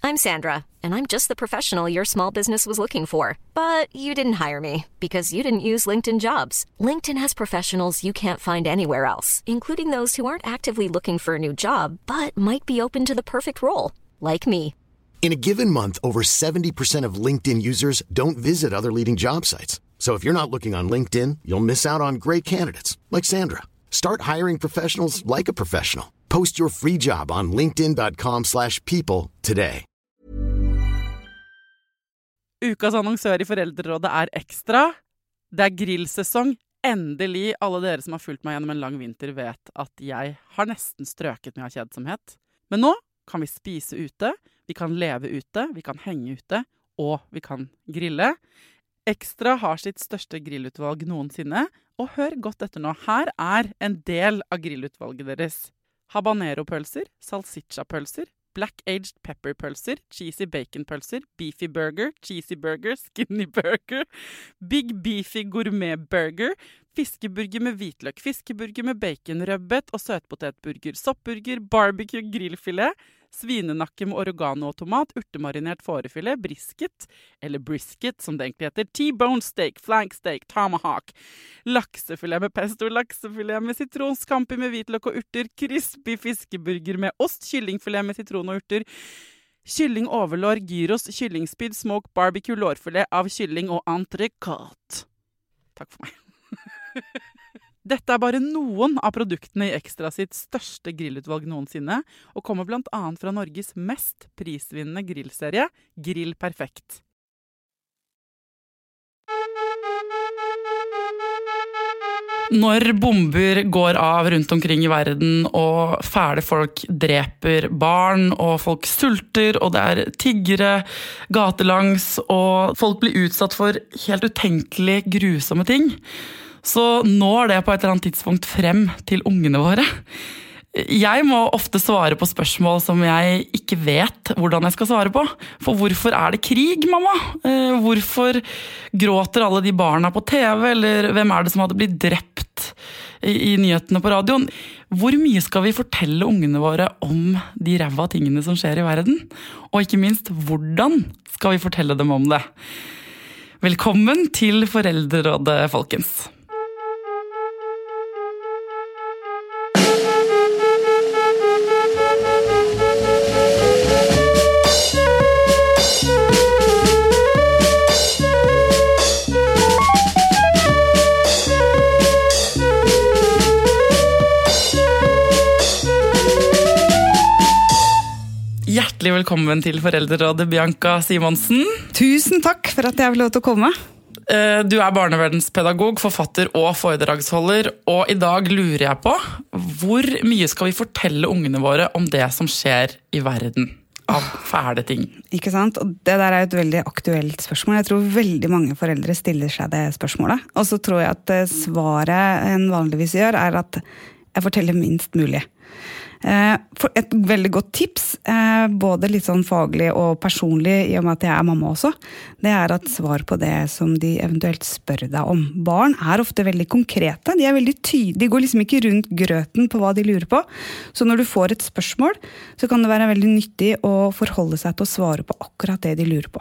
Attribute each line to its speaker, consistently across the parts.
Speaker 1: I'm Sandra, and I'm just the professional your small business was looking for. But you didn't hire me because you didn't use LinkedIn Jobs. LinkedIn has professionals you can't find anywhere else, including those who aren't actively looking for a new job, but might be open to the perfect role, like me.
Speaker 2: In a given month, over 70% of LinkedIn users don't visit other leading job sites. So if you're not looking on LinkedIn, you'll miss out on great candidates, like Sandra. Start hiring professionals like a professional. Post your free job on linkedin.com/people today.
Speaker 3: Ukas annonsør I Foreldrerådet Ekstra. Det grillsesong. Endelig, alle dere som har fulgt meg gjennom en lang vinter vet at jeg har nesten strøket med av kjedsomhet. Men nå kan vi spise ute, vi kan leve ute, vi kan henge ute, og vi kan grille. Ekstra har sitt største grillutvalg noensinne, og hør godt etter nå. Her en del av grillutvalget deres. Habanero-pølser, salsiccia-pølser, black-aged pepper-pølser, cheesy bacon-pølser, beefy burger, cheesy burger, skinny burger, big beefy gourmet-burger, fiskeburger med hvitløk, fiskeburger med bacon, rødbet og søtpotetburger, soppburger, barbecue, grillfilet, svinenakke med oregano og tomat, urtemarinert fårefilet, brisket, eller brisket som det egentlig heter, T-bone steak, flank steak, tomahawk, laksefilet med pesto, laksefilet med sitron, scampi med hvitløk og urter, crispy fiskeburger med ost, kyllingfilet med sitron og urter, kylling overlår, gyros, kyllingspyd, smoke, barbecue, lårfilet av kylling og entrecôte. Takk for meg. Dette bare noen av produktene I Ekstra sitt største grillutvalg noensinne, og kommer blant annet fra Norges mest prisvinnende grillserie, Grill Perfekt. Når bomber går av rundt omkring I verden, og fæle folk dreper barn, og folk sulter, og det tiggere gatelangs, og folk blir utsatt for helt utenkelig grusomme ting, så når det på et eller annet tidspunkt frem til ungene våre. Jeg må ofte svare på spørsmål som jeg ikke vet hvordan jeg skal svare på. For hvorfor det krig, mamma? Hvorfor gråter alle de barna på TV? Eller hvem det som hadde blitt drept I nyhetene på radioen? Hvor mye skal vi fortelle ungene våre om de ræva tingene som skjer I verden? Og ikke minst, hvordan skal vi fortelle dem om det? Velkommen til Foreldrerådet, folkens. Hjertelig velkommen til Foreldrerådet, Bianca Simonsen.
Speaker 4: Tusen takk for at jeg vil lov til å komme.
Speaker 3: Du barnevernspedagog, forfatter og foredragsholder, og I dag lurer jeg på, hvor mye skal vi fortelle ungene våre om det som skjer I verden av fæle ting?
Speaker 4: Ikke sant? Og det der et veldig aktuelt spørsmål. Jeg tror veldig mange foreldre stiller seg det spørsmålet. Og så tror jeg at svaret en vanligvis gjør at jeg forteller minst mulig. For et veldig godt tips, både litt sånn faglig og personlig I og med at jeg mamma også, det at svar på det som de eventuelt spør deg om. Barn ofte veldig konkrete, de veldig tydelige, de går liksom ikke rundt grøten på hva de lurer på. Så når du får et spørsmål, så kan det være veldig nyttig å forholde seg til å svare på akkurat det de lurer på.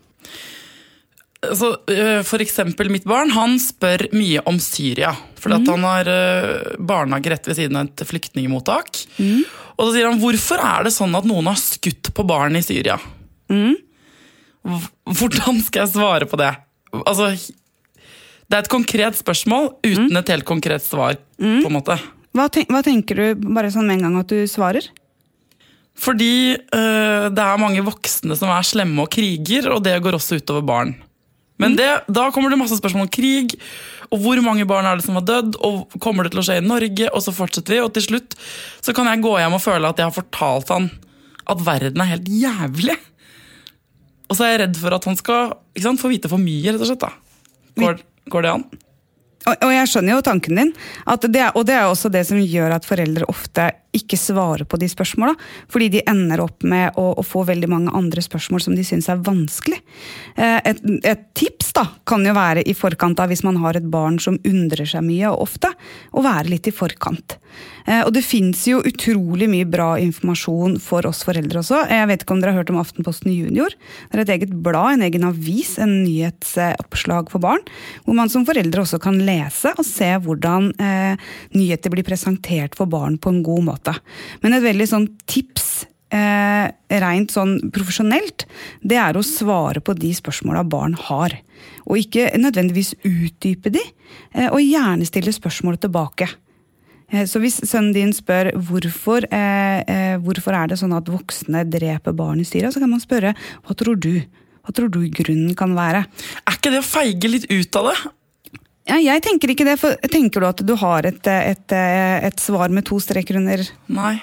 Speaker 3: Så, for eksempel mitt barn, han spør mye om Syria, fordi at han har barnehage rett ved siden av et flyktningemottak. Og så sier han, hvorfor det sånn at noen har skutt på barn I Syria? Hvordan skal jeg svare på det? Altså, det et konkret spørsmål uten et helt konkret svar, på en måte.
Speaker 4: Hva tenker du bare sånn med en gang at du svarer?
Speaker 3: Fordi det mange voksne som slemme og kriger, og det går også utover barn. Men da kommer det masse spørsmål om krig, og hvor mange barn det som har dødd, og kommer det til å skje I Norge, og så fortsetter vi, og til slutt så kan jeg gå hjem og føle at jeg har fortalt han at verden helt jævlig. Og så jeg redd for at han skal få vite for mye, rett og slett da. Går det an?
Speaker 4: Og jeg skjønner jo tanken din, at og det også det som gjør at foreldre ofte ikke svarer på de spørsmålene, fordi de ender opp med å få veldig mange andre spørsmål som de synes vanskelig. Et tips tips da, kan jo være i forkant av hvis man har et barn som undrer seg mye og ofte, å være litt i forkant. Og det finnes jo utrolig mye bra informasjon for oss foreldre også. Jeg vet ikke om dere har hørt om Aftenposten Junior. Det er et eget blad, en egen avis, en nyhetsoppslag for barn, hvor man som foreldre også kan lese og se hvordan nyheter blir presentert for barn på en god måte. Men et veldig sånn tips, rent sånn profesjonelt, det er å svare på de spørsmålene barn har. Og ikke nødvendigvis utdype de, og gjerne stille spørsmål tilbake. Så hvis sønnen din spør hvorfor er det sånn at voksne dreper barn i Syria, så kan man spørre, hva tror du grunnen kan være?
Speaker 3: Er ikke det å feige litt ut av det?
Speaker 4: Ja, jeg tenker ikke det, for tenker du at du har et svar med 2 streker under?
Speaker 3: Nei.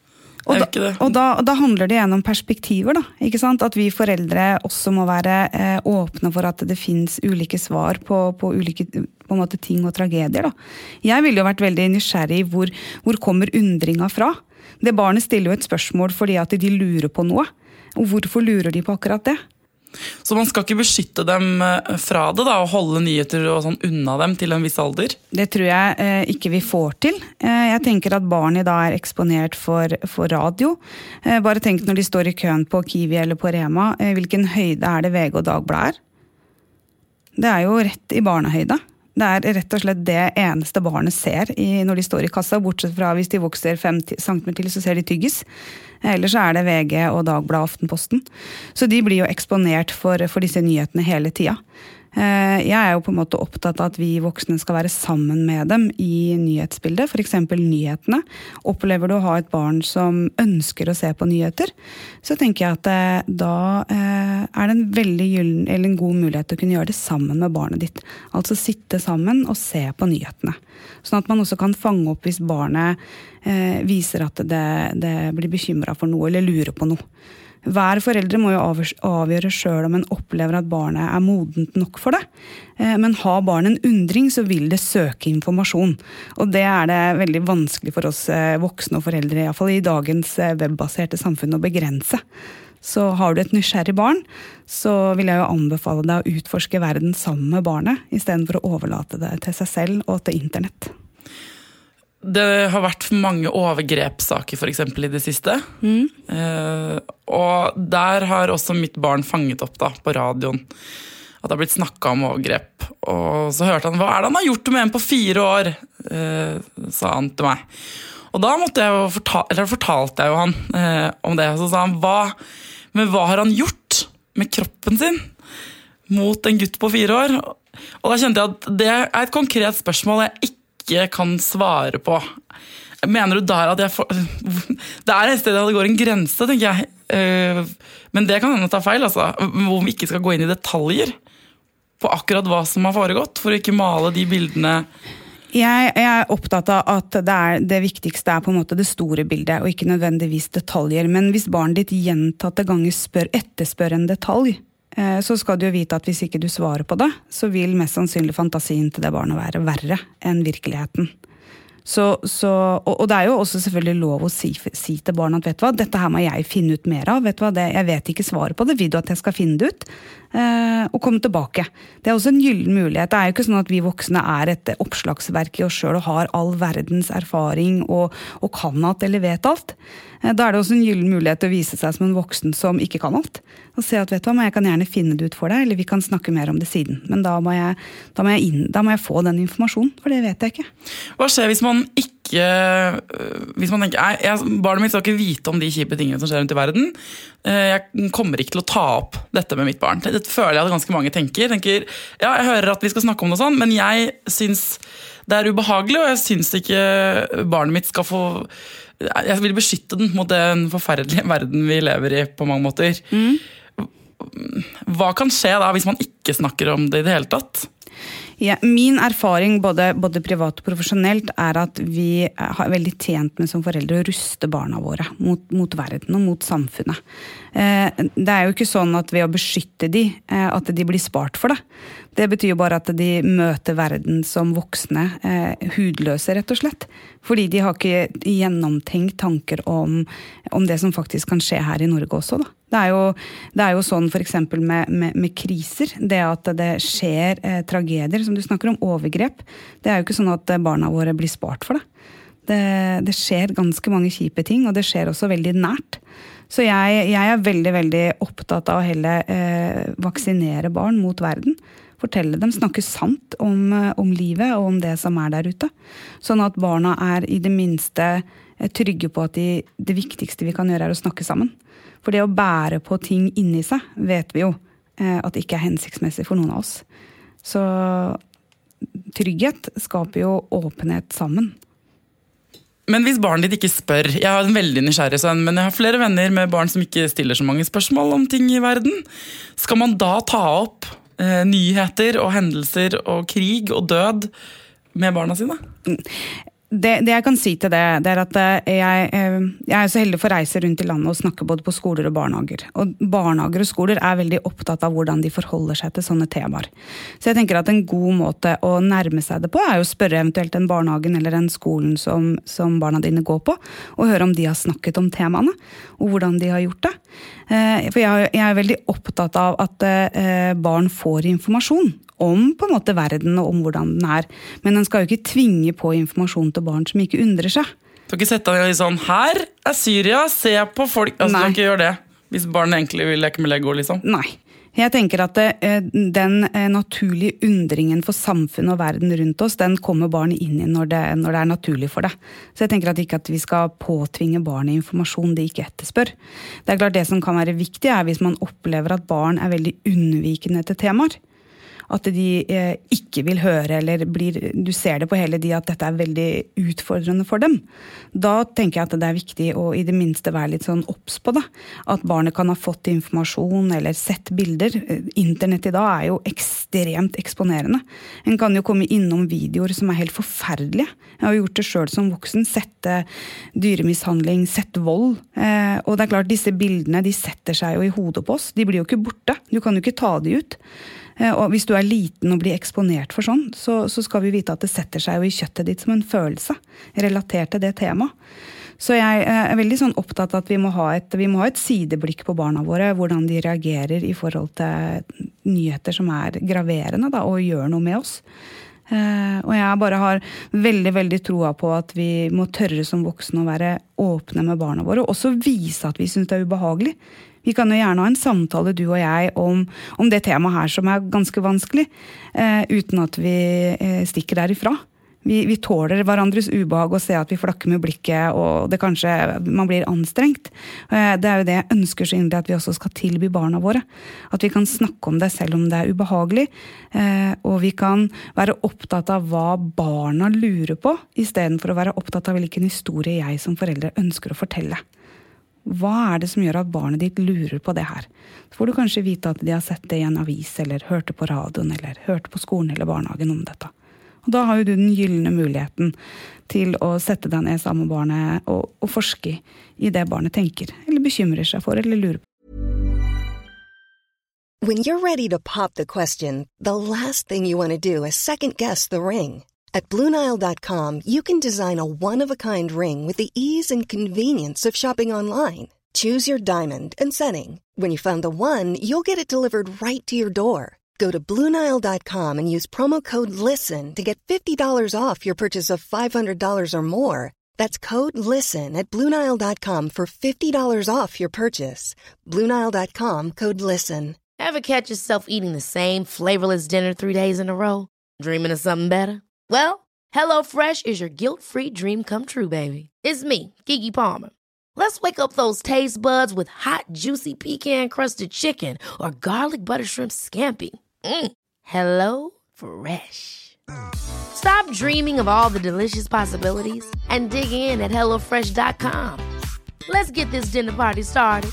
Speaker 4: Og da handler det igjen om perspektiver da, ikke sant? At vi foreldre også må være åpne for at det finnes ulike svar på ulike på en måte ting og tragedier da. Jeg ville jo vært veldig nysgjerrig hvor kommer undringa fra? Det barnet stiller jo et spørsmål fordi at de lurer på noe, og hvorfor lurer de på akkurat det?
Speaker 3: Så man skal ikke beskytte dem fra det da, og holde nyheter og sånn unna dem til en viss alder? Det
Speaker 4: tror jeg ikke vi får til. Jeg tenker at barn i dag er eksponert for radio. Bare tenk når de står i køen på Kiwi eller på Rema, hvilken høyde er det VG og Dagbladet er? Det er jo rett i barnehøyde. Det er rett og slett det eneste barnet ser når de står i kassa, bortsett fra hvis de vokser 5 cm til, så ser de tyggis. Ellers er det VG og Dagbladet Aftenposten. Så de blir jo eksponert for disse nyhetene hele tiden. Jeg er jo på en måte opptatt av at vi voksne skal være sammen med dem i nyhetsbildet, for eksempel nyhetene. Opplever du å ha et barn som ønsker å se på nyheter, så tenker jeg at da er det en veldig en god mulighet til å kunne gjøre det sammen med barnet ditt. Altså sitte sammen og se på nyhetene. Sånn at man også kan fange opp hvis barnet viser at det blir bekymret for noe eller lurer på noe. Hver foreldre må jo avgjøre selv om en opplever at barnet er modent nok for det. Men har barnet en undring, så vil det søke informasjon. Og det er det veldig vanskelig for oss voksne og foreldre, i hvert fall i dagens webbaserte samfunn, å begrense. Så har du et nysgjerrig barn, så vil jeg jo anbefale deg å utforske verden sammen med barnet, i stedet for å overlate det til seg selv og til internett.
Speaker 3: Det har vært mange overgrepssaker for eksempel i det siste. Og der har også mitt barn fanget opp da, på radioen. At det har blitt snakket om overgrep. Og så hørte han, hva er det han har gjort med en på 4 år? Sa han til meg. Og da fortalte jeg jo han om det. Så sa han, hva har han gjort med kroppen sin mot en gutt på 4 år? Og da kjente jeg at det er et konkret spørsmål jeg ikke kan svare på. Mener du der at det er et sted der det går en grense, tenker jeg. Men det kan hende ta feil, altså. Hvor vi ikke skal gå inn i detaljer på akkurat hva som har foregått, for å ikke male de bildene.
Speaker 4: Jeg er opptatt av at det viktigste er på en måte det store bildet, og ikke nødvendigvis detaljer. Men hvis barnet ditt gjentatte ganger etterspør en detalj, så skal du jo vite at hvis ikke du svarer på det, så vil mest sannsynlig fantasien til det barnet være verre enn virkeligheten. Og det er jo også selvfølgelig lov å si til barnet at vet du hva, dette her må jeg finne ut mer av, vet du hva, jeg vet ikke svaret på det, vil du at jeg skal finne det ut, og komme tilbake. Det er også en gyllen mulighet. Det er jo ikke sånn at vi voksne er et oppslagsverk i oss selv og har all verdens erfaring og kan alt eller vet alt. Da er det også en gyllen mulighet til å vise seg som en voksen som ikke kan alt. Og se at vet du hva, jeg kan gjerne finne det ut for deg, eller vi kan snakke mer om det siden. Men da må jeg få den informasjonen, for det vet jeg ikke.
Speaker 3: Hva skjer hvis man tenker, barnet mitt skal ikke vite om de kjipe tingene som skjer rundt i verden. Jeg kommer ikke til å ta opp dette med mitt barn. Det føler jeg at ganske mange tenker, ja, jeg hører at vi skal snakke om det sånn, men jeg synes det er ubehagelig, og jeg synes ikke barnet mitt skal få... Jeg vil beskytte den mot den forferdelige verden vi lever i på mange måter. Hva kan skje da hvis man ikke snakker om det i det hele tatt?
Speaker 4: Ja, min erfaring både privat og profesjonelt er at vi er veldig tjent med som foreldre å ruste barna våre mot verden og mot samfunnet. Det er jo ikke sånn at ved å beskytte de, at de blir spart for det. Det betyr jo bare at de møter verden som voksne, hudløse rett og slett. Fordi de har ikke gjennomtenkt tanker om det som faktisk kan skje her i Norge også da. Det er jo sånn for eksempel med kriser, det at det skjer tragedier, som du snakker om, overgrep. Det er jo ikke sånn at barna våre blir spart for det. Det skjer ganske mange kjipe ting, og det skjer også veldig nært. Så jeg er veldig, veldig opptatt av å heller vaksinere barn mot verden. Fortelle dem, snakke sant om livet og om det som er der ute. Sånn at barna er i det minste trygge på at det viktigste vi kan gjøre er å snakke sammen. For det å bære på ting inni seg, vet vi jo at det ikke er hensiktsmessig for noen av oss. Så trygghet skaper jo åpenhet sammen.
Speaker 3: Men hvis barnet ditt ikke spør, jeg har en veldig nysgjerrig sønn, men jeg har flere venner med barn som ikke stiller så mange spørsmål om ting i verden, skal man da ta opp nyheter og hendelser og krig og død med barna sine?
Speaker 4: Det jeg kan si til det er at jeg er så heldig for å reise rundt i landet og snakke både på skoler og barnehager. Og barnehager og skoler er veldig opptatt av hvordan de forholder seg til sånne temaer. Så jeg tenker at en god måte å nærme seg det på er jo å spørre eventuelt den barnehagen eller den skolen som barna dine går på, og høre om de har snakket om temaene, og hvordan de har gjort det. For jeg er veldig opptatt av at barn får informasjon om på en måte verden og om hvordan den er. Men den skal jo ikke tvinge på informasjon til barn som ikke undrer seg.
Speaker 3: Du kan ikke sette deg sånn, her er Syria, se på folk. Altså, du kan ikke gjøre det, hvis barnet egentlig vil leke med Lego, liksom.
Speaker 4: Nei. Jeg tenker at den naturlige undringen for samfunnet og verden rundt oss, den kommer barnet inn i når det er naturlig for det. Så jeg tenker at ikke at vi skal påtvinge barnet informasjon de ikke etterspør. Det er klart det som kan være viktig er hvis man opplever at barn er veldig unnvikende til temaer. At de ikke vil høre, eller du ser det på hele de at dette er veldig utfordrende for dem. Da tenker jeg at det er viktig å i det minste være litt sånn obs på det. At barnet kan ha fått informasjon eller sett bilder. Internett i dag er jo ekstremt eksponerende. En kan jo komme innom videoer som er helt forferdelige. Jeg har gjort det selv som voksen, sett dyremishandling, sett vold. Og det er klart, disse bildene de setter seg jo i hodet på oss. De blir jo ikke borte. Du kan jo ikke ta de ut. Og hvis du er liten og blir eksponert for sånn, så skal vi vite at det setter seg jo i kjøttet ditt som en følelse, relatert til det temaet. Så jeg er veldig sånn opptatt av at vi må ha et sideblikk på barna våre, hvordan de reagerer i forhold til nyheter som er graverende da, og gjør noe med oss. Og jeg bare har veldig, veldig troa på at vi må tørre som voksne å være åpne med barna våre, og også vise at vi synes det er ubehagelig. Vi kan jo gjerne ha en samtale, du og jeg, om det temaet her som er ganske vanskelig, uten at vi stikker derifra. Vi tåler hverandres ubehag og ser at vi flakker med blikket, og det kanskje man blir anstrengt. Det er jo det jeg ønsker så inderlig at vi også skal tilby barna våre. At vi kan snakke om det selv om det er ubehagelig, og vi kan være opptatt av hva barna lurer på, i stedet for å være opptatt av hvilken historie jeg som foreldre ønsker å fortelle. Hva er det som gjør at barnet ditt lurer på det her? Så får du kanskje vite at de har sett det i en avis, eller hørte på radioen, eller hørte på skolen eller barnehagen om dette. Og da har jo du den gyllene muligheten til å sette deg ned sammen med barnet og forske i det barnet tenker, eller bekymrer seg for, eller lurer på.
Speaker 5: When you're ready to pop the question, the last thing you want to do is second-guess the ring. At BlueNile.com, you can design a one-of-a-kind ring with the ease and convenience of shopping online. Choose your diamond and setting. When you find the one, you'll get it delivered right to your door. Go to BlueNile.com and use promo code LISTEN to get $50 off your purchase of $500 or more. That's code LISTEN at BlueNile.com for $50 off your purchase. BlueNile.com, code LISTEN.
Speaker 6: Ever catch yourself eating the same flavorless dinner 3 days in a row? Dreaming of something better? Well, HelloFresh is your guilt-free dream come true, baby. It's me, Keke Palmer. Let's wake up those taste buds with hot, juicy pecan-crusted chicken or garlic butter shrimp scampi. Hello Fresh. Stop dreaming of all the delicious possibilities and dig in at HelloFresh.com. Let's get this dinner party started.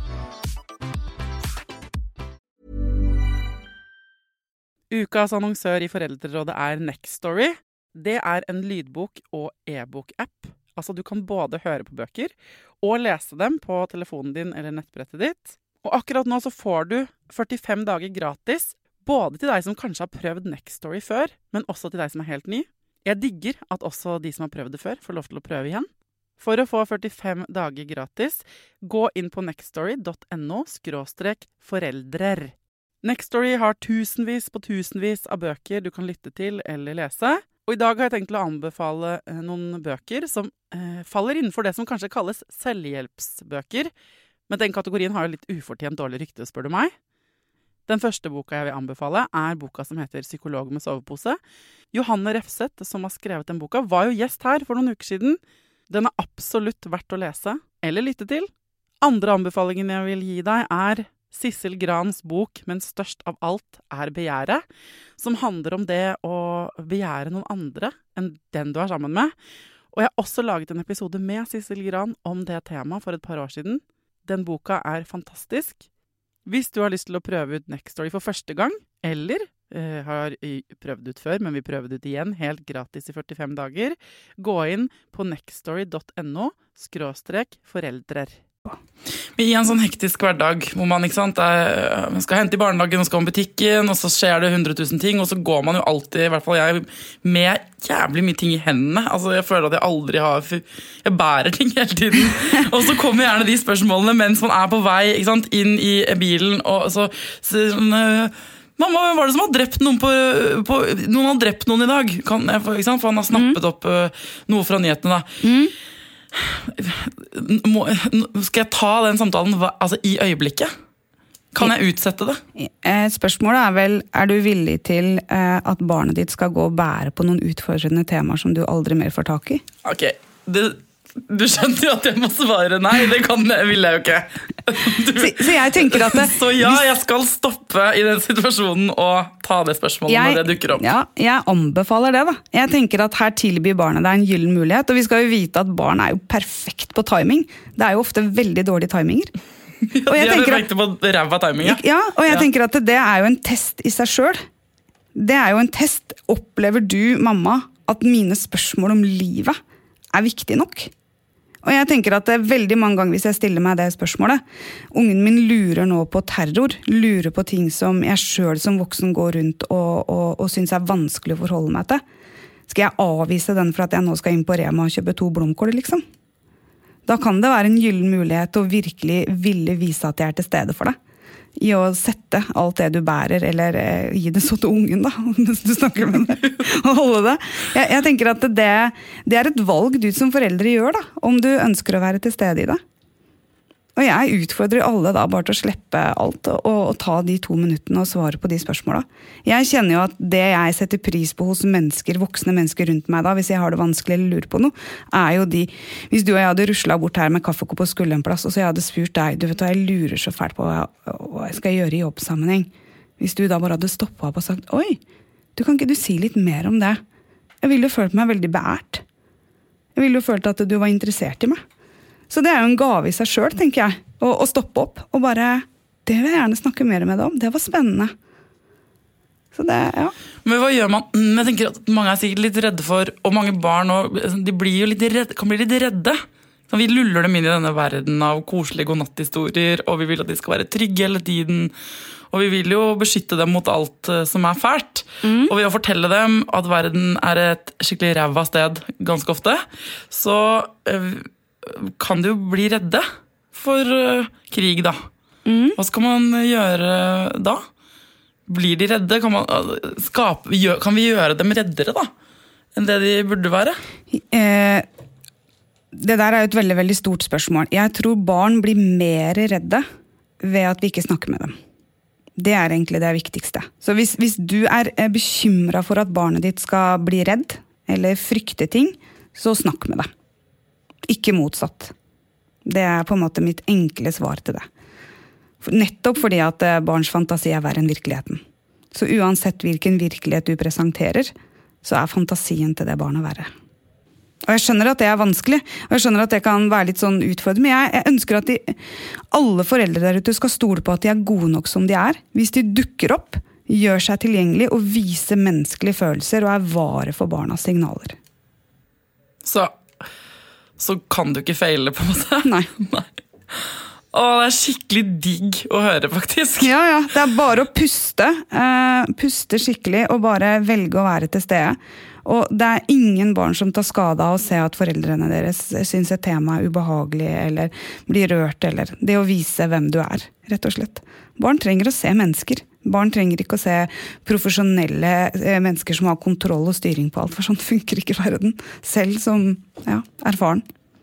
Speaker 3: Ukas annonsør i Foreldrerådet er Nextory. Det er en lydbok- og e-bok-app. Altså du kan både høre på bøker og lese dem på telefonen din eller nettbrettet ditt. Og akkurat nå så får du 45 dager gratis, både til deg som kanskje har prøvd Nextory før, men også til deg som er helt ny. Jeg digger at også de som har prøvd det før får lov til å prøve igjen. For å få 45 dager gratis, gå inn på nextstory.no/foreldrer. Nextstory har tusenvis på tusenvis av bøker du kan lytte til eller lese. Og i dag har jeg tenkt å anbefale noen bøker som faller innenfor det som kanskje kalles selvhjelpsbøker. Men den kategorien har jo litt ufortjent dårlig rykte, spør du meg. Den første boka jeg vil anbefale boka som heter Psykolog med sovepose. Johanne Refseth, som har skrevet den boka, var jo gjest her for noen uker siden. Den absolutt verdt å lese eller lytte til. Andre anbefalingen jeg vil gi deg Sissel Grans bok, men størst av alt begjæret, som handler om det å begjære noen andre enn den du sammen med. Og jeg har også laget en episode med Sissel Gran om det temaet for et par år siden. Den boka fantastisk. Hvis du har lyst til å prøve ut Nextstory for første gang, eller har prøvd ut før, men vi prøver det ut igjen, helt gratis i 45 dager, gå inn på nextstory.no/foreldrer. I en sånn hektisk hverdag, hvor man man skal hente i barnehagen, og skal om butikken, og så skjer det 100 000 ting, og så går man jo alltid, i hvert fall jeg, med jævlig mye ting i hendene. Altså, jeg føler at jeg aldri jeg bærer ting hele tiden. Og så kommer gjerne de spørsmålene mens man på vei, ikke sant, inn i bilen, og så mamma, hvem var det som har drept noen noen har drept noen i dag? Ikke sant? For han har snappet opp noe fra nyhetene da. Skal jeg ta den samtalen i øyeblikket? Kan jeg utsette det?
Speaker 4: Spørsmålet vel, du villig til at barnet ditt skal gå og bære på noen utfordrende temaer som du aldri mer får tak i?
Speaker 3: Ok, du skjønner jo at jeg må svare nei, det vil jeg jo ikke.
Speaker 4: Så jeg tenker at
Speaker 3: så ja, jeg skal stoppe i den situasjonen og ta det spørsmålet når det dukker opp.
Speaker 4: Ja, jeg anbefaler det da. Jeg tenker at her tilbyr barnet deg en gyllen mulighet, og vi skal jo vite at barn jo perfekt på timing. Det jo ofte veldig dårlige timinger.
Speaker 3: Ja, de perfekte på ræva timing, ja.
Speaker 4: Ja, og jeg tenker at det jo en test i seg selv. Det jo en test. Opplever du, mamma, at mine spørsmål om livet viktig nok? Og jeg tenker at veldig mange ganger hvis jeg stiller meg det spørsmålet, ungen min lurer nå på terror, lurer på ting som jeg selv som voksen går rundt og synes vanskelig å forholde meg til. Skal jeg avvise den for at jeg nå skal inn på Rema og kjøpe 2 blomkål, liksom? Da kan det være en gyllen mulighet å virkelig ville vise at jeg til stede for deg. I å sette alt det du bærer, eller gi det så til ungen da, mens du snakker med det, og holde det. Jeg tenker at det et valg du som foreldre gjør da, om du ønsker å være til stede i det. Og jeg utfordrer alle da bare til å slippe alt, og ta de 2 minuttene og svare på de spørsmålene. Jeg kjenner jo at det jeg setter pris på hos mennesker, voksne mennesker rundt meg da, hvis jeg har det vanskelig eller lurer på noe, jo hvis du og jeg hadde ruslet bort her med kaffekopp og skulle en plass, og så jeg hadde spurt deg, du vet hva, jeg lurer så fælt på hva jeg skal gjøre i jobbsammenheng. Hvis du da bare hadde stoppet opp og sagt, oi, kan ikke du si litt mer om det? Jeg ville jo følt meg veldig beært. Jeg ville jo følt at du var interessert i meg. Så det jo en gave i seg selv, tenker jeg, å stoppe opp, og bare, det vil jeg gjerne snakke mer med deg om, det var spennende. Så det, ja.
Speaker 3: Men hva gjør man? Jeg tenker at mange sikkert litt redde for, og mange barn, de blir jo kan bli litt redde. Så vi luller dem inn i denne verden av koselige godnatthistorier, og vi vil at de skal være trygge hele tiden, og vi vil jo beskytte dem mot alt som fælt. Og ved å fortelle dem at verden et skikkelig ræva sted ganske ofte, så kan du bli redde for krig da. Hva skal man gjøre da? Blir de redde? Kan vi gjøre dem reddere da? Enn det de burde være?
Speaker 4: Det der jo et veldig, veldig stort spørsmål. Jeg tror barn blir mer redde ved at vi ikke snakker med dem. Det egentlig det viktigste. Så hvis du bekymret for at barnet ditt skal bli redd, eller frykte ting, så snakk med det. Ikke motsatt. Det på en måte mitt enkle svar til det. Nettopp fordi at barns fantasi verre enn virkeligheten. Så uansett hvilken virkelighet du presenterer, så fantasien til det barnet verre. Og jeg skjønner at det vanskelig, og jeg skjønner at det kan være litt sånn utfordrende, men jeg ønsker at alle foreldre der ute skal stole på at de gode nok som de Hvis de dukker opp, gjør seg tilgjengelig og viser menneskelige følelser og vare for barnas signaler.
Speaker 3: Så kan du ikke feile på en måte?
Speaker 4: Nei.
Speaker 3: Det skikkelig digg å høre faktisk.
Speaker 4: Ja, det bare å puste skikkelig og bare velge å være til stede. Og det ingen barn som tar skade av å se at foreldrene deres synes et tema ubehagelig, eller blir rørt, eller det å vise hvem du rett og slett. Barn trenger å se mennesker. Barn trenger ikke å se profesjonelle mennesker som har kontroll og styring på alt, for sånn funker ikke verden. Selv som erfaren.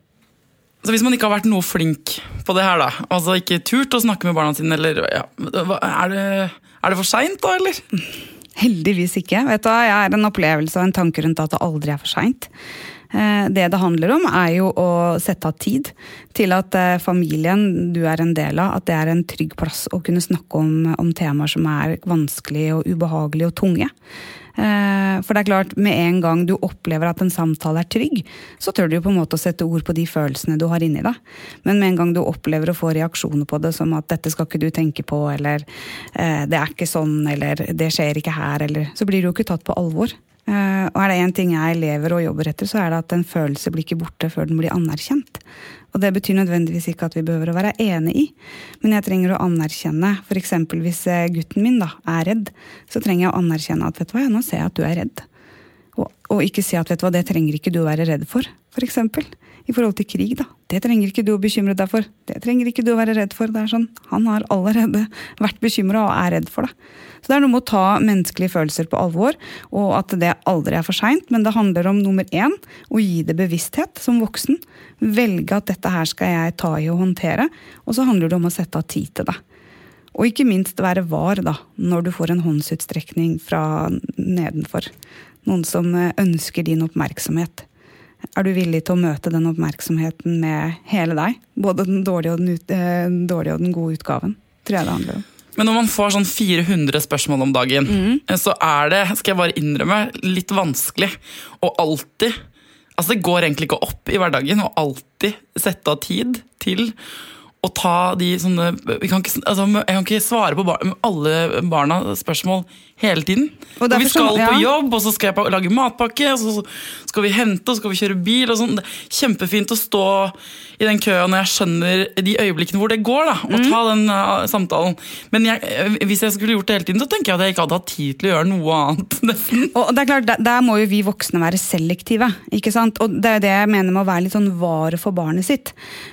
Speaker 3: Så hvis man ikke har vært noe flink på det her da, altså ikke turt å snakke med barna sine, eller er det for sent da, eller?
Speaker 4: Heldigvis ikke. Vet du, jeg en opplevelse og en tanke rundt at det aldri for sent. Det handler om jo å sette av tid til at familien du en del av, at det en trygg plass å kunne snakke om temaer som vanskelige og ubehagelige og tunge. For det klart, med en gang du opplever at en samtale trygg, så tør du jo på en måte å sette ord på de følelsene du har inni deg. Men med en gang du opplever å få reaksjoner på det, som at dette skal ikke du tenke på, eller det ikke sånn, eller det skjer ikke her, eller, så blir du jo ikke tatt på alvor. Og det en ting jeg lever og jobber etter, så det at en følelse blir ikke borte før den blir anerkjent. Og det betyr nødvendigvis ikke at vi behøver å være enige i. Men jeg trenger å anerkjenne, for eksempel hvis gutten min da redd, så trenger jeg å anerkjenne at, vet du hva, nå ser jeg at du redd. Og ikke si at, vet du hva, det trenger ikke du å være redd for eksempel. I forhold til krig da, det trenger ikke du å bekymre deg for. Det trenger ikke du å være redd for. Det sånn, han har allerede vært bekymret og redd for det. Så det noe med å ta menneskelige følelser på alvor, og at det aldri for sent, men det handler om nummer 1, å gi det bevissthet som voksen. Velge at dette her skal jeg ta i og håndtere, og så handler det om å sette av tid til det. Og ikke minst være var da, når du får en håndsutstrekning fra nedenfor. Noen som ønsker din oppmerksomhet. Du villig til å møte den oppmerksomheten med hele deg? Både den dårlige og den gode utgaven, tror jeg det handler om.
Speaker 3: Men når man får sånn 400 spørsmål om dagen, så det, skal jeg bare innrømme, litt vanskelig. Og alltid, altså det går egentlig ikke opp i hverdagen, og alltid sette av tid til å ta de sånne, jeg kan ikke svare på alle barna spørsmål hele tiden. Og vi skal på jobb, og så skal jeg lage matpakke, og så skal vi hente, og så skal vi kjøre bil, og sånn. Det kjempefint å stå i den køen når jeg skjønner de øyeblikkene hvor det går da, og ta den samtalen. Men hvis jeg skulle gjort det hele tiden, så tenker jeg at jeg ikke hadde hatt tid til å gjøre noe annet.
Speaker 4: Og det klart, der må jo vi voksne være selektive, ikke sant? Og det det jeg mener med å være litt sånn vare for barnet sitt.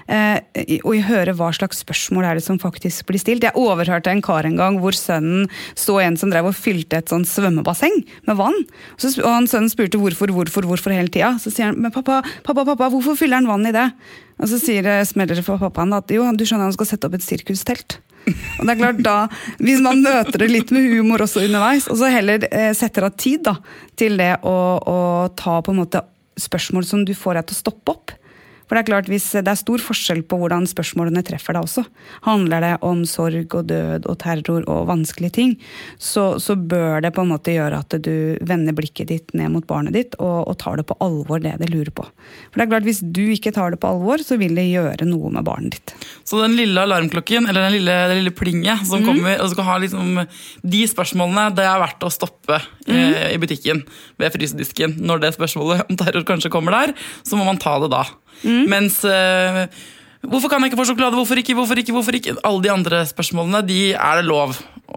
Speaker 4: Og høre hva slags spørsmål det som faktisk blir stilt. Jeg overhørte en kar en gang hvor sønnen så en som drev og fylte et sånn svømmebasseng med vann. Og sønnen spurte hvorfor hele tida. Så sier han, men pappa, hvorfor fyller han vann i det? Og så smeller det for pappaen at jo, du skjønner han skal sette opp et sirkustelt. Og det klart da, hvis man møter det litt med humor også underveis, og så heller setter av tid da, til det å ta på en måte spørsmål som du får deg til å stoppe opp. For det klart, hvis det stor forskjell på hvordan spørsmålene treffer deg også, handler det om sorg og død og terror og vanskelige ting, så bør det på en måte gjøre at du vender blikket ditt ned mot barnet ditt og tar det på alvor det lurer på. For det klart, hvis du ikke tar det på alvor, så vil det gjøre noe med barnet ditt.
Speaker 3: Så den lille alarmklokken, eller den lille plinget som kommer, og skal ha liksom de spørsmålene, det verdt å stoppe i butikken ved frysedisken. Når det spørsmålet om terror kanskje kommer der, så må man ta det da. Mens hvorfor kan jeg ikke få sjokolade, hvorfor ikke alle de andre spørsmålene, de det lov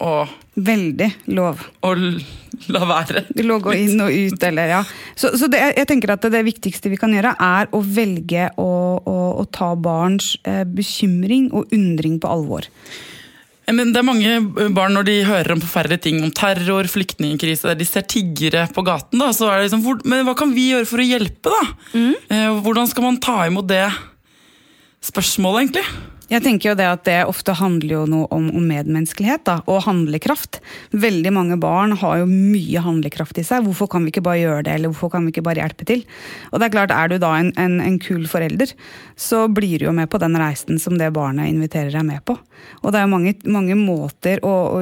Speaker 4: veldig lov
Speaker 3: å la være
Speaker 4: logge inn og ut eller så det, jeg tenker at det viktigste vi kan gjøre å velge å ta barns bekymring og undring på alvor.
Speaker 3: Men det mange barn når de hører om forferdelige ting, om terror, flyktningkrise, de ser tiggere på gaten da, så det liksom, men hva kan vi gjøre for å hjelpe da? Hvordan skal man ta imot det spørsmålet egentlig?
Speaker 4: Jeg tenker jo det at det ofte handler jo noe om medmenneskelighet da, og handlekraft. Veldig mange barn har jo mye handlekraft i seg. Hvorfor kan vi ikke bare gjøre det, eller hvorfor kan vi ikke bare hjelpe til? Og det klart, du da en kul forelder, så blir du jo med på den reisen som det barnet inviterer deg med på. Og det jo mange måter, og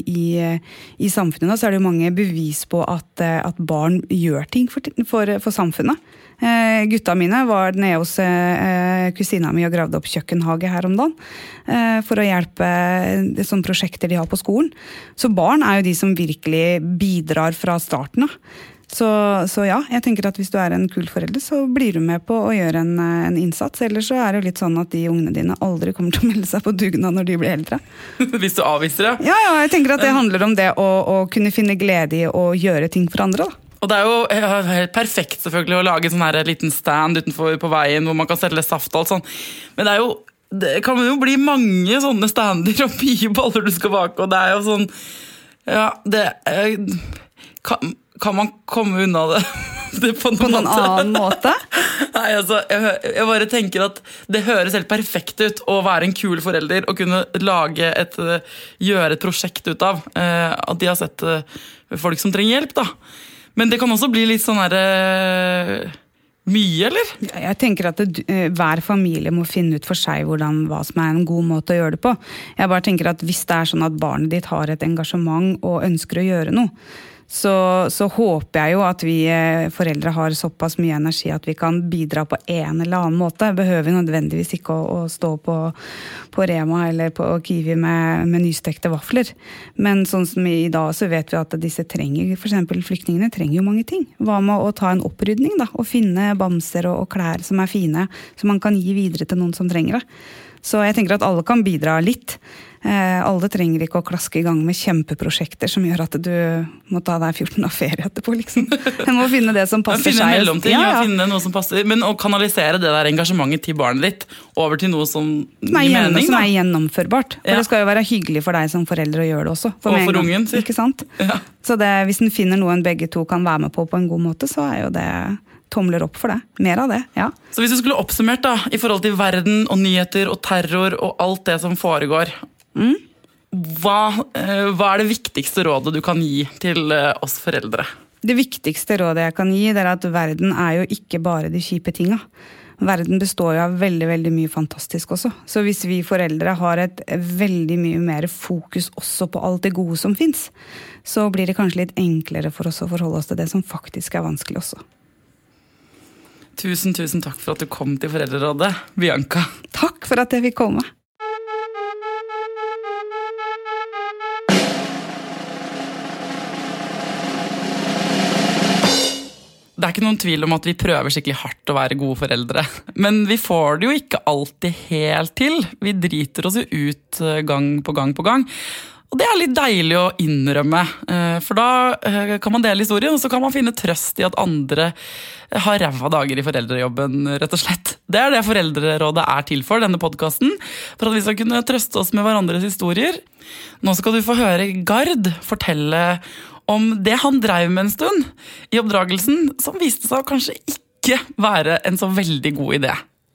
Speaker 4: i samfunnet da, så det jo mange bevis på at barn gjør ting for samfunnet. Gutta mine var nede hos kusina mi og gravde opp kjøkkenhage her om dagen for å hjelpe sånne prosjekter de har på skolen. Så barn jo de som virkelig bidrar fra starten av. Så ja, jeg tenker at hvis du en kul forelder, så blir du med på å gjøre en innsats. Ellers så det jo litt sånn at de ungene dine aldri kommer til å melde seg på dugnad når de blir eldre.
Speaker 3: Hvis du avviser det?
Speaker 4: Ja, jeg tenker at det handler om det å kunne finne glede i å gjøre ting for andre da.
Speaker 3: Og det jo helt perfekt selvfølgelig å lage sånn her liten stand utenfor på veien hvor man kan selge saft og alt sånn. Men det kan jo bli mange sånne stander og mye baller du skal bake, og det jo sånn, ja, kan man komme unna det på noen
Speaker 4: annen måte?
Speaker 3: Nei, altså, jeg bare tenker at det høres helt perfekt ut å være en kul forelder og kunne gjøre et prosjekt ut av at de har sett folk som trenger hjelp da. Men det kan også bli litt sånn mye, eller?
Speaker 4: Jeg tenker at hver familie må finne ut for seg hva som en god måte å gjøre det på. Jeg bare tenker at hvis det sånn at barnet ditt har et engasjement og ønsker å gjøre noe, så håper jeg jo at vi foreldre har såpass mye energi at vi kan bidra på en eller annen måte. Behøver vi nødvendigvis ikke å stå på Rema eller på Kiwi med nystekte vafler. Men sånn som i dag så vet vi at disse for eksempel flyktningene trenger jo mange ting. Hva med å ta en opprydning da, og finne bamser og klær som fine, som man kan gi videre til noen som trenger det. Så jeg tenker at alle kan bidra litt. Alle trenger ikke å klaske i gang med kjempeprosjekter som gjør at du må ta deg 14 av ferie etterpå, liksom. Du må finne det som passer seg.
Speaker 3: Finne en mellomting, finne noe som passer. Men å kanalisere det der engasjementet til barnet ditt over til noe som gir mening,
Speaker 4: som gjennomførbart. For det skal jo være hyggelig for deg som forelder å gjøre det også.
Speaker 3: Og for ungen, si.
Speaker 4: Ikke sant? Ja. Så hvis den finner noen begge to kan være med på en god måte, så jo det tomler opp for det. Mer av det, ja.
Speaker 3: Så hvis du skulle oppsummert da, i forhold til verden og nyheter og terror og alt det som foregår, hva det viktigste rådet du kan gi til oss foreldre?
Speaker 4: Det viktigste rådet jeg kan gi, det at verden jo ikke bare de kjipe tinga. Verden består jo av veldig, veldig mye fantastisk også. Så hvis vi foreldre har et veldig mye mer fokus også på alt det gode som finnes, så blir det kanskje litt enklere for oss å forholde oss til det som faktisk vanskelig også.
Speaker 3: Tusen takk for at du kom til Foreldrerådet, Bianca.
Speaker 4: Takk for at jeg fikk komme.
Speaker 3: Det ikke noen tvil om at vi prøver skikkelig hardt å være gode foreldre. Men vi får det jo ikke alltid helt til. Vi driter oss jo ut gang på gang. Og det litt deilig å innrømme, for da kan man dele historien, og så kan man finne trøst i at andre har ræva dager i foreldrejobben, rett og slett. Det det Foreldrerådet til for, denne podcasten, for at vi skal kunne trøste oss med hverandres historier. Nå skal du få høre Gard fortelle om det han drev med en stund i oppdragelsen, som viste seg å kanskje ikke være en så veldig god idé.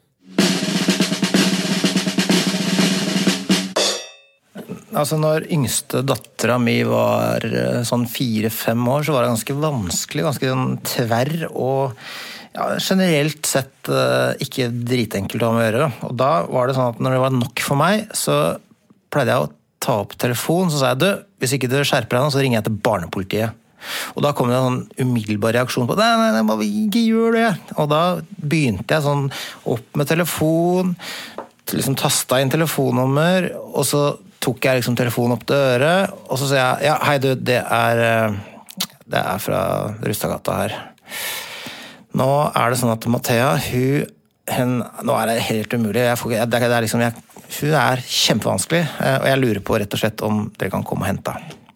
Speaker 7: Altså når yngste datteren min var sånn 4-5 år, så var det ganske vanskelig, ganske sånn tverr og generelt sett ikke dritenkelt å ha med å gjøre. Og da var det sånn at når det var nok for meg, så pleide jeg å ta opp telefonen, så sa jeg, hvis ikke du skjerper deg nå, så ringer jeg til barnepolitiet. Og da kom det en sånn umiddelbar reaksjon på, nei, må vi ikke gjøre det. Og da begynte jeg sånn opp med telefon, liksom tastet inn telefonnummer, og så tok jeg liksom telefonen opp til øret, og så sier jeg, hei du, det fra Rustadgata her. Nå det sånn at Mathea, nå det helt umulig, hun kjempevanskelig, og jeg lurer på rett og slett om dere kan komme og hente.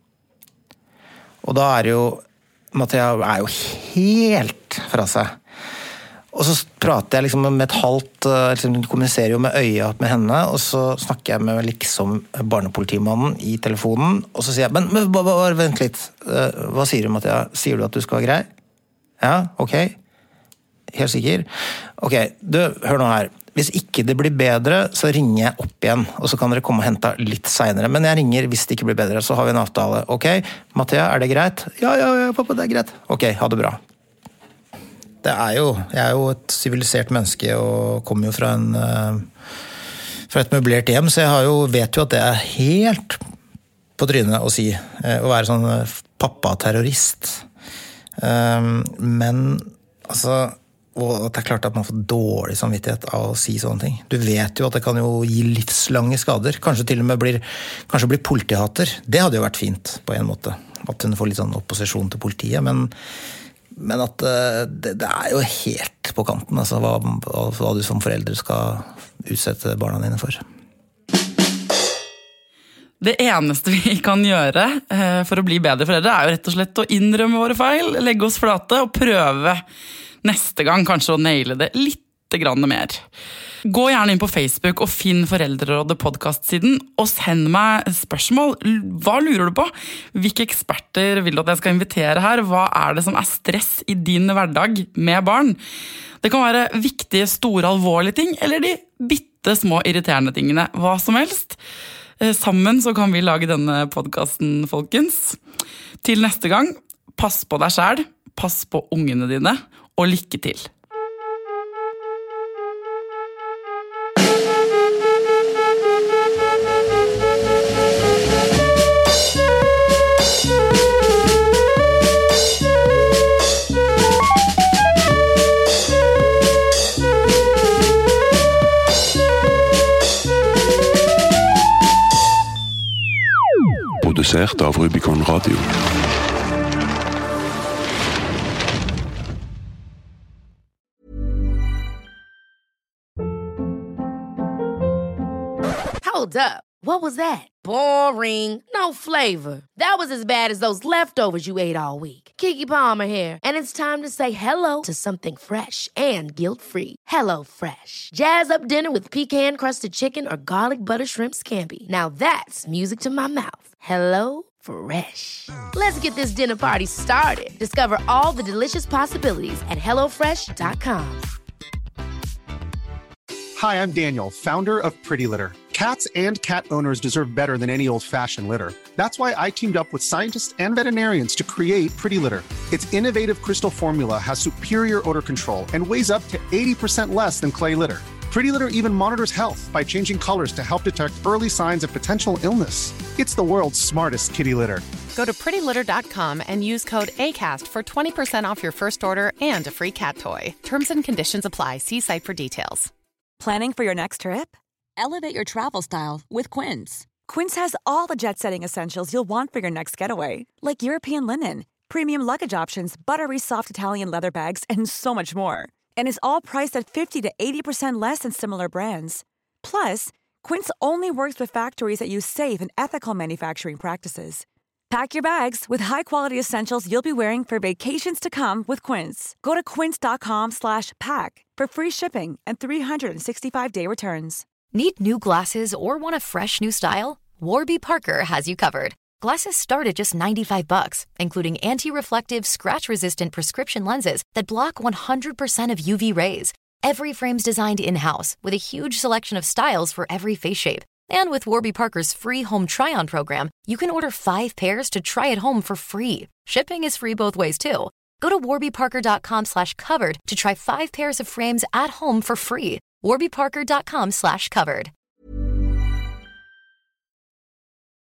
Speaker 7: Og da det jo, Mathea jo helt fra seg. Og så prater jeg liksom med et halvt, kommuniserer jo med øya med henne, og så snakker jeg med liksom barnepolitimannen i telefonen, og så sier jeg, men bare vent litt, hva sier du, Mathea? Sier du at du skal være grei? Ja, ok. Helt sikker? Ok, hør nå her. Hvis ikke det blir bedre, så ringer jeg opp igjen, og så kan dere komme og hente litt senere. Men jeg ringer hvis det ikke blir bedre, så har vi en avtale. Ok, Mathea, det greit? Ja, pappa, det greit. Ok, ha det bra. Jeg jo et sivilisert menneske og kommer jo fra et møblert hjem, så jeg vet jo at det helt på trynet å si, å være sånn pappa-terrorist. Men, altså, og det klart at man får dårlig samvittighet av å si sånne ting. Du vet jo at det kan jo gi livslange skader, kanskje til og med blir politihater. Det hadde jo vært fint på en måte, at hun får litt sånn opposisjon til politiet, men at det jo helt på kanten, altså hva du som foreldre skal utsette barna dine for.
Speaker 3: Det eneste vi kan gjøre for å bli bedre foreldre er jo rett og slett å innrømme våre feil, legge oss flate og prøve neste gang kanskje å naile det litt grann mer. Gå gjerne inn på Facebook og finn Foreldrerådet podcast-siden og send meg spørsmål. Hva lurer du på? Hvilke eksperter vil du at jeg skal invitere her? Hva er det som er stress i din hverdag med barn? Det kan være viktige, store, alvorlige ting, eller de bitte små irriterende tingene. Hva som helst. Sammen så kan vi lage denne podcasten, folkens. Til neste gang, pass på deg selv, pass på ungene dine, og lykke til.
Speaker 8: Produsert av Rubicon Radio.
Speaker 6: Hold up. What was that? Boring. No flavor. That was as bad as those leftovers you ate all week. Keke Palmer here, and it's time to say hello to something fresh and guilt-free. Hello Fresh. Jazz up dinner with pecan-crusted chicken or garlic butter shrimp scampi. Now that's music to my mouth. Hello Fresh. Let's get this dinner party started. Discover all the delicious possibilities at HelloFresh.com.
Speaker 9: Hi, I'm Daniel, founder of Pretty Litter. Cats and cat owners deserve better than any old-fashioned litter. That's why I teamed up with scientists and veterinarians to create Pretty Litter. Its innovative crystal formula has superior odor control and weighs up to 80% less than clay litter. Pretty Litter even monitors health by changing colors to help detect early signs of potential illness. It's the world's smartest kitty litter.
Speaker 10: Go to prettylitter.com and use code ACAST for 20% off your first order and a free cat toy. Terms and conditions apply. See site for details.
Speaker 11: Planning for your next trip? Elevate your travel style with Quince. Quince has all the jet-setting essentials you'll want for your next getaway, like European linen, premium luggage options, buttery soft Italian leather bags, and so much more. And is all priced at 50 to 80% less than similar brands. Plus, Quince only works with factories that use safe and ethical manufacturing practices. Pack your bags with high-quality essentials you'll be wearing for vacations to come with Quince. Go to quince.com/pack for free shipping and 365-day returns.
Speaker 1: Need new glasses or want a fresh new style? Warby Parker has you covered. Glasses start at just $95, including anti-reflective, scratch-resistant prescription lenses that block 100% of UV rays. Every frame's designed in-house with a huge selection of styles for every face shape. And with Warby Parker's free home try-on program, you can order 5 pairs to try at home for free. Shipping is free both ways, too. Go to warbyparker.com/covered to try 5 pairs of frames at home for free. warbyparker.com/covered.